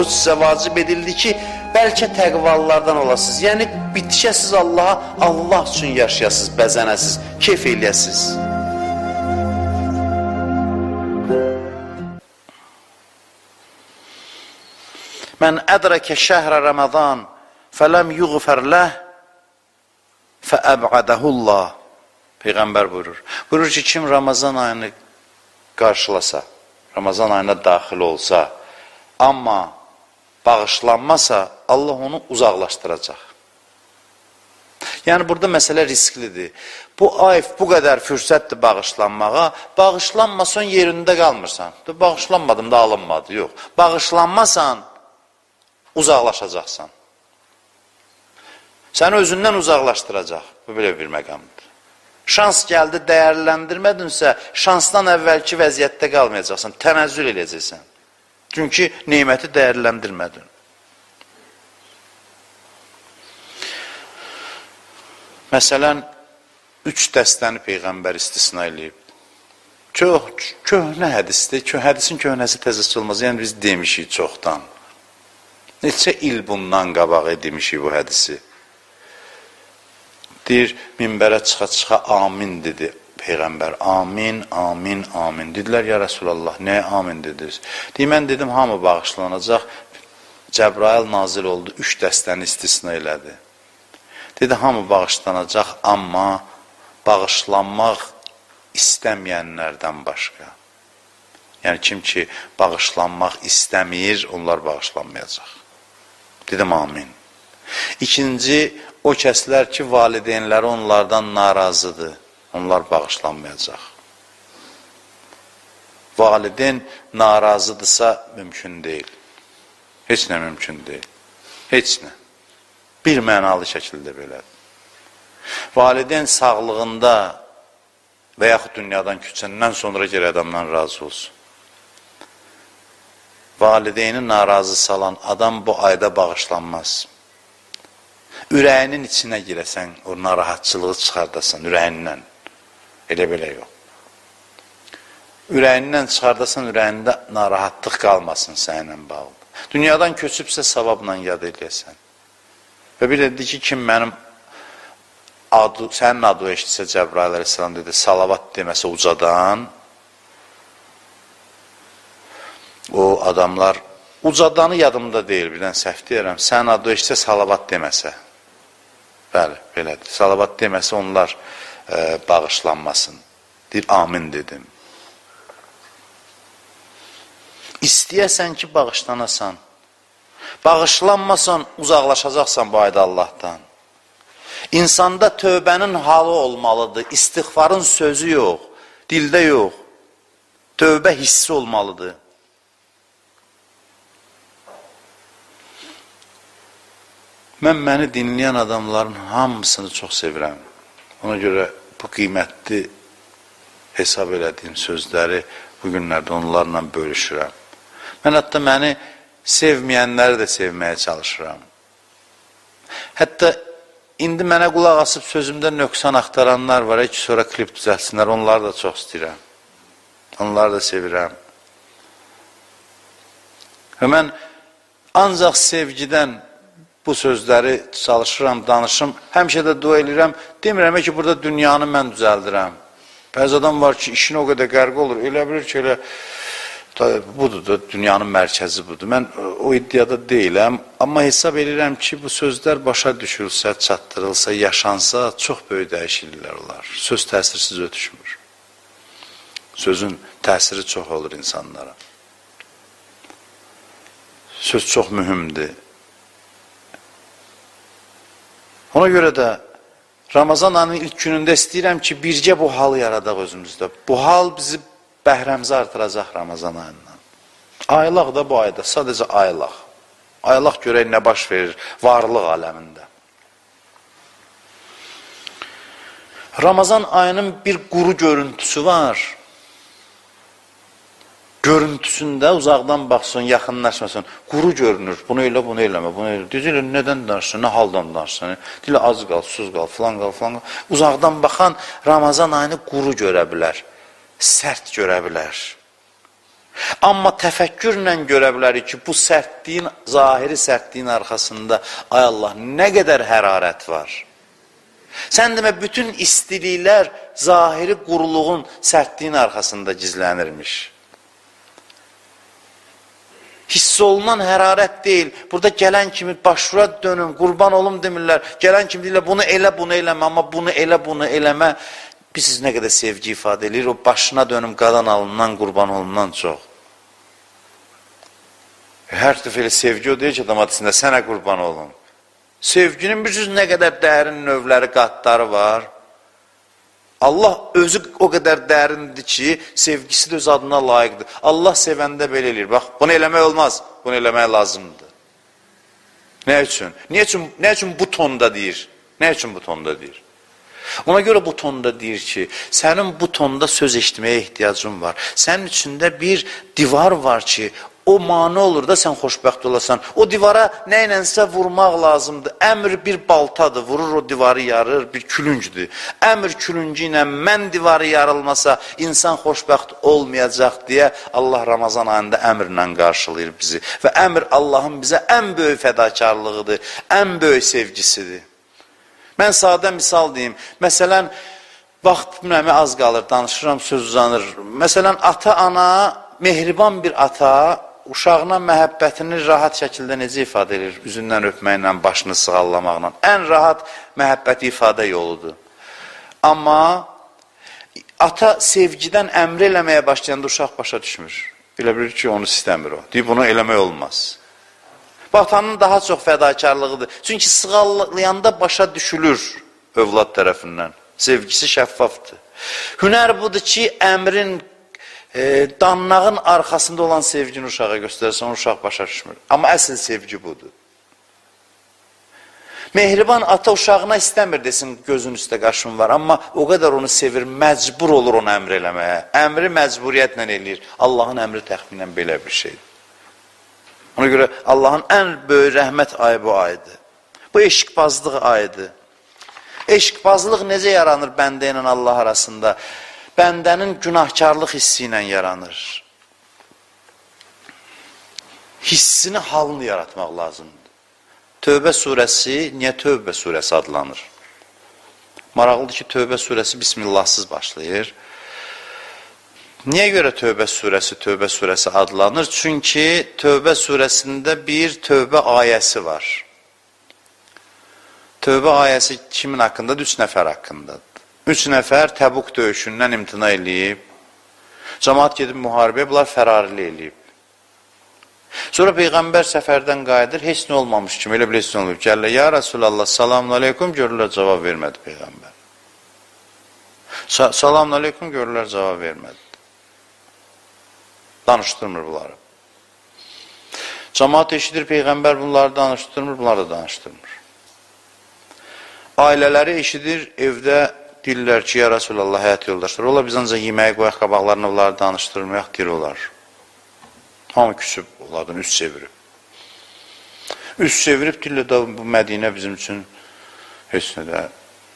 oruç sizə vacib edildi ki, bəlkə təqvalılardan olasınız. Yəni, bitişəsiz Allaha, Allah üçün yaşayasınız, bəzənəsiz, keyf eləyəsiz. Mən ədrəkə şəhrə Ramazan fələm yuğfər ləh fəəbədəhullah. Peyğəmbər buyurur. Buyurur ki, kim Ramazan ayını qarşılasa, Ramazan ayına daxil olsa, amma bağışlanmasa, Allah onu uzaqlaşdıracaq. Yəni, burada məsələ risklidir. Bu ay bu qədər fürsətdir bağışlanmağa, bağışlanmasan yerində qalmırsan. Bağışlanmadım da alınmadı, yox. Bağışlanmasan, uzaqlaşacaqsan. Səni özündən uzaqlaşdıracaq. Bu belə bir məqamdır. Şans gəldi, dəyərləndirmədinsə, şansdan əvvəlki vəziyyətdə qalmayacaqsan, tənəzzül eləyəcəksən. Çünki neyməti dəyərləndirmədin. Məsələn, 3 dəstəni Peyğəmbər istisna eləyib. Çox köhnə hədisdir. Hədisin köhnəsi təzəsi olmaz. Yəni, biz demişik çoxdan. Neçə il bundan qabağa demişik bu hədisi. Deyir, minbərə çıxa-çıxa amin dedi Peyğəmbər. Amin, amin, amin. Dedilər, ya Rəsulallah, nəyə amin dediniz? Deyir, mən dedim, hamı bağışlanacaq. Cəbrail nazil oldu, 3 dəstəni istisna elədi. Dedi, hamı bağışlanacaq, amma bağışlanmaq istəməyənlərdən başqa. Yəni, kim ki, bağışlanmaq istəmir, onlar bağışlanmayacaq. Dedim, amin. İkinci, o kəslər ki, valideynləri onlardan narazıdır, onlar bağışlanmayacaq. Valideyn narazıdırsa, mümkün deyil. Heç nə mümkün deyil. Heç nə. Bir mənalı şəkildə belədir. Valideyn sağlığında və yaxud dünyadan köçəndən sonra gələ adamdan razı olsun. Valideyni narazı salan adam bu ayda bağışlanmaz. Ürəyinin içinə girəsən, o narahatçılığı çıxardasan, ürəyindən. Elə belə yox. Ürəyindən çıxardasan, ürəyində narahatlıq qalmasın sənlə bağlı. Dünyadan köçübsə savabla yad eləyəsən. Və bir dedi ki, kim mənim sənin adı eşitsə Cəbrail əleyhissalam dedi, salavat deməsə ucadan, o adamlar, ucadanı yadımda deyil, birdən səhv deyirəm, sənin adı eşitsə salavat deməsə, bəli, belədir, salavat deməsə onlar bağışlanmasın, deyir, amin dedim. İstəyəsən ki, bağışlanasan, bağışlanmasan, uzaqlaşacaqsan bu ayda Allahdan. İnsanda tövbənin halı olmalıdır, istiğfarın sözü yox, dildə yox, tövbə hissi olmalıdır. Mən məni dinləyən adamların hamısını çox sevirəm. Ona görə bu qiymətli hesab elədiyim sözləri bu günlərdə onlarla bölüşürəm. Mən hətta məni sevməyənləri də sevməyə çalışıram. Hətta indi mənə qulaq asıb sözümdə nöqsan axtaranlar var, ki, sonra klip düzəlsinlər, onları da çox istəyirəm. Onları da sevirəm. Və mən ancaq sevgidən bu sözləri çalışıram, danışım, həmişə də dua edirəm, demirəm ki, burada dünyanı mən düzəldirəm. Bəzi adam var ki, işin o qədər qərq olur, elə bilir ki, elə budur da, dünyanın mərkəzi budur. Mən o iddiada deyiləm, amma hesab edirəm ki, bu sözlər başa düşülsə, çatdırılsa, yaşansa, çox böyük dəyişikliklər olar. Söz təsirsiz ötüşmür. Sözün təsiri çox olur insanlara. Söz çox mühümdür. Ona görə də Ramazan ayının ilk günündə istəyirəm ki, bircə bu halı yaradaq özümüzdə. Bu hal bizi bəhrəmizi artıracaq Ramazan ayından. Aylaq da bu ayda, sadəcə aylaq. Aylaq görək nə baş verir varlıq aləmində. Ramazan ayının bir quru görüntüsü var. Görüntüsündə uzaqdan baxsın, yaxınlaşmasın, quru görünür. Bunu elə, bunu eləmə, bunu elə. Deyir, nədən danışsın, nə haldan danışsın? Deyir, az qal, suz qal, filan qal, filan qal. Uzaqdan baxan Ramazan ayını quru görə bilər, sərt görə bilər. Amma təfəkkürlə görə bilərik ki, bu sərtliyin, zahiri sərtliyin arxasında, ay Allah, nə qədər hərarət var. Sən demə, bütün istiliklər zahiri quruluğun sərtliyin arxasında gizlənirmiş. Hiss olunan hərarət deyil. Burada gələn kimi başvura dönün, qurban olum demirlər. Gələn kimi deyirlər, bunu elə, bunu eləmə, amma bunu elə, bunu eləmə. Biz nə qədər sevgi ifadə edir, o başına dönüm, qadan alından, qurban olundan çox. Hər dəfə elə sevgi o deyir ki, adam hadisində, sənə qurban olun. Sevginin bilirsiniz nə qədər dərin növləri, qatları var. Allah özü o qədər dərindir ki, sevgisi də öz adına layiqdir. Allah sevəndə belə eləyir. Bax, bunu eləmək olmaz, bunu eləmək lazımdır. Nə üçün? Nə üçün bu tonda deyir? Nə üçün bu tonda deyir? Ona görə bu tonda deyir ki, sənin bu tonda söz eşitməyə ehtiyacın var. Sənin içində bir divar var ki, o mane olur da sən xoşbəxt olasan. O divara nə ilənsə vurmaq lazımdır. Əmr bir baltadır, vurur o divarı yarır, bir külüncdür. Əmr külüncü ilə mən divarı yarılmasa insan xoşbəxt olmayacaq deyə Allah Ramazan ayında əmrlə qarşılayır bizi. Və əmr Allahın bizə ən böyük fədakarlığıdır, ən böyük sevgisidir. Mən sadə misal deyim. Məsələn, vaxt az qalır, danışıram, söz uzanır. Məsələn, ata-ana, mehriban bir ata, uşağına məhəbbətini rahat şəkildə necə ifadə edir? Üzündən öpməklə, başını sığallamaqla. Ən rahat məhəbbəti ifadə yoludur. Amma ata sevgidən əmr eləməyə başlayanda uşaq başa düşmür. Elə bilir ki, onu istəmir o. Deyib, bunu eləmək olmaz. Atanın daha çox fədakarlığıdır. Çünki sığallayanda başa düşülür övlad tərəfindən. Sevgisi şəffafdır. Hünər budur ki, əmrin danlağın arxasında olan sevgini uşağa göstərsən, uşaq başa düşmür. Amma əsl sevgi budur. Mehriban ata uşağına istəmir desin, gözün üstə qaşın var. Amma o qədər onu sevir, məcbur olur onu əmr eləməyə. Əmri məcburiyyətlə eləyir. Allahın əmri təxminən belə bir şeydir. Ona görə Allahın ən böyük rəhmət ayı bu ayıdır. Bu eşqbazlıq ayıdır. Eşqbazlıq necə yaranır bəndə ilə Allah arasında? Bəndənin günahkarlıq hissi ilə yaranır. Hissini, halını yaratmaq lazımdır. Tövbə surəsi, niyə Tövbə surəsi adlanır? Maraqlıdır ki, Tövbə surəsi Bismillahsız başlayır. Niyə görə Tövbə surəsi adlanır? Çünki Tövbə surəsində bir Tövbə ayəsi var. Tövbə ayəsi kimin haqqındadır? 3 nəfər haqqındadır. 3 nəfər Təbuk döyüşündən imtina eləyib. Cəmaat gedib müharibəyə, bunlar fərarili eləyib. Sonra Peyğəmbər səfərdən qayıdır, heç nə olmamış kimi, elə biləsin olub. Gəlirlər, ya Rasulallah, salamun aleykum, görürlər, cavab vermədi Peyğəmbər. Salamun aleykum, görürlər, cavab vermədi. Danışdırmır bunları. Cəmaat eşidir, Peyğəmbər bunları danışdırmır, bunları da danışdırmır. Ailələri eşidir, evdə deyirlər ki, ya Rasulallah, həyat yoldaşlar, ola biz ancaq yeməyi qoyaq, qabaqlarını bunları danışdırmayaq, deyir olar. Hamı küsüb, onlardan üst çevirib. Üst çevirib, deyirlər də bu Mədinə bizim üçün heç nə də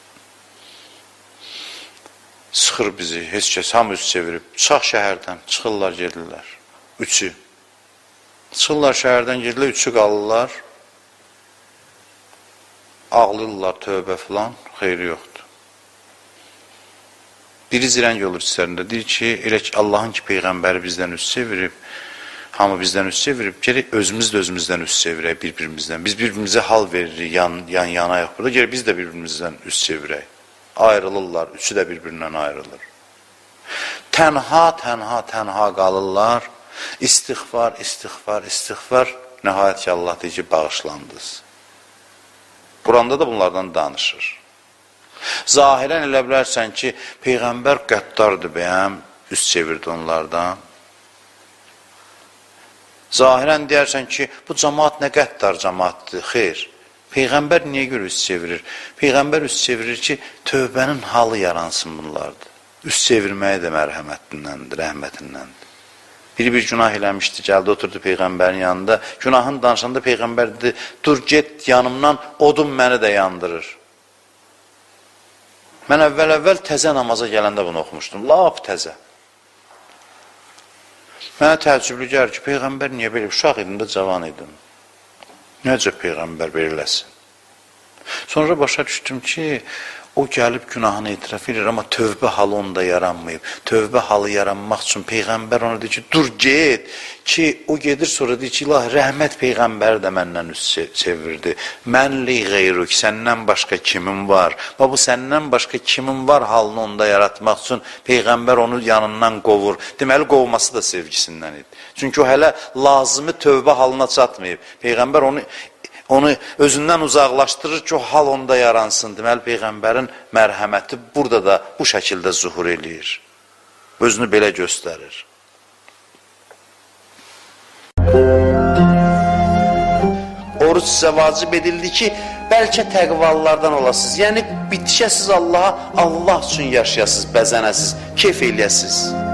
sıxır bizi, heç kəs, hamı üst çevirib. Çıxaq şəhərdən, çıxırlar, gedirlər. Üçü. Çıxırlar şəhərdən, gedirlər, üçü qalırlar. Ağlayırlar, tövbə filan, xeyri yoxdur. Biri zirəng olur içlərində, deyir ki, elə ki, Allahın ki, Peyğəmbəri bizdən üst çevirib, hamı bizdən üst çevirib, gerək özümüz də özümüzdən üst çevirək bir-birimizdən. Biz bir-birimizə hal veririk, yan-yana yox burada, gerək biz də bir-birimizdən üst çevirək. Ayrılırlar, üçü də bir-birindən ayrılır. Tənha qalırlar, istiğfar, nəhayət ki, Allah deyir ki, bağışlandınız. Quranda da bunlardan danışır. Zahirən elə bilərsən ki, Peyğəmbər qəddardır bəyəm, üst çevirdi onlardan. Zahirən deyərsən ki, bu cəmaat nə qəddar cəmaatdır, xeyr. Peyğəmbər niyə görə üst çevirir? Peyğəmbər üst çevirir ki, tövbənin halı yaransın bunlardır. Üst çevirməyə də mərhəmətindəndir, rəhmətindəndir. Biri bir günah eləmişdi, gəldi, oturdu Peyğəmbərin yanında. Günahın danışanda Peyğəmbər dedi, dur, get yanımdan, odun məni də yandırır. Mən əvvəl təzə namaza gələndə bunu oxumuşdum, lap təzə. Mənə təəccüblü gəlir ki, Peyğəmbər niyə belə? Uşaq idim də, cavan idim. Necə Peyğəmbər veriləsin? Sonra başa düşdüm ki, o gəlib günahını etiraf edir, amma tövbə halı onda yaranmayıb. Tövbə halı yaranmaq üçün Peyğəmbər ona deyir ki, dur get, ki o gedir sonra deyir ki, ilahi rəhmət Peyğəmbər də məndən üst çevirdi. Mənli qeyrük, səndən başqa kimin var? Və bu səndən başqa kimin var halını onda yaratmaq üçün Peyğəmbər onu yanından qovur. Deməli, qovması da sevgisindən idi. Çünki o hələ lazımı tövbə halına çatmayıb. Peyğəmbər onu özündən uzaqlaşdırır ki, o hal onda yaransın. Deməli, Peyğəmbərin mərhəməti burada da bu şəkildə zuhur eləyir. Özünü belə göstərir. Oruç sizə vacib edildi ki, bəlkə təqvallardan olasınız. Yəni, bitişəsiz Allaha, Allah üçün yaşayasınız, bəzənəsiz, keyf eləyəsiz.